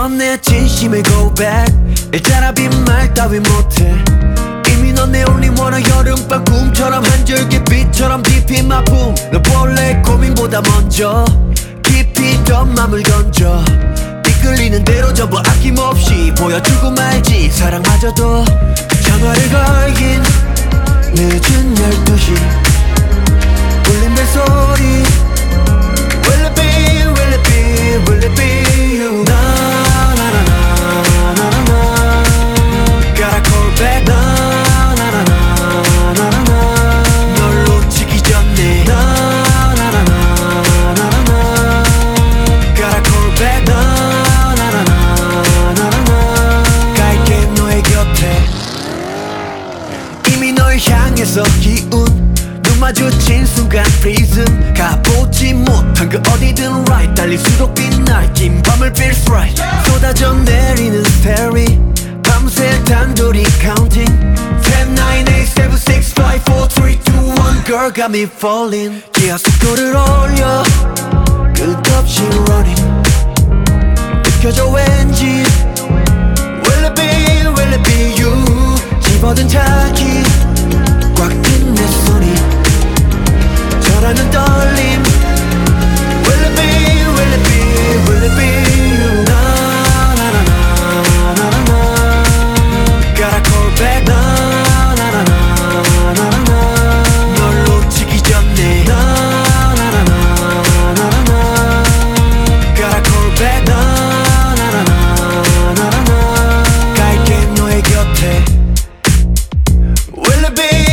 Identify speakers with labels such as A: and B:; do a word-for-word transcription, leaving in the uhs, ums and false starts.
A: 전에 진심을 go back 일자라 빈말 따위 못해 이미 넌 내 only one 여름밤 꿈처럼 한 줄기 빛처럼 deep in my boom 너 본래 고민보다 먼저 깊이 더 맘을 던져 이끌리는 대로 전부 아낌없이 보여주고 말지 사랑마저도 전화를 걸긴 늦은 열두 시 울린 벨소리 Will it be, will it be, will it be you Na na na na na na na Gotta call back Na na na na na na na 널 놓치기 전에 Na na na na na na na Gotta call back Na na na na na na na 갈게 너의 곁에 이미 널 향해서 기운 마주친 순간 prism 가보지 못한 그 어디든 right 달릴수록 빛날 긴 밤을 feels right 쏟아져 내리는 starry 밤새 단둘이 counting ten, nine, eight, seven, six, five, four, three, two, one girl got me falling 기아 속도를 올려 끝없이 running 느껴져 왠지 Will it be, will it be you 집어든 자기 꽉 낀 내 손이 저라는 떨림 Will it be, will it be, will it be you Na na na na na na na Gotta call back Na na na na na na na 널 놓치기 전에 Na na na na na na na Gotta call back Na na na na na na na 갈게 너의 곁에 Will it be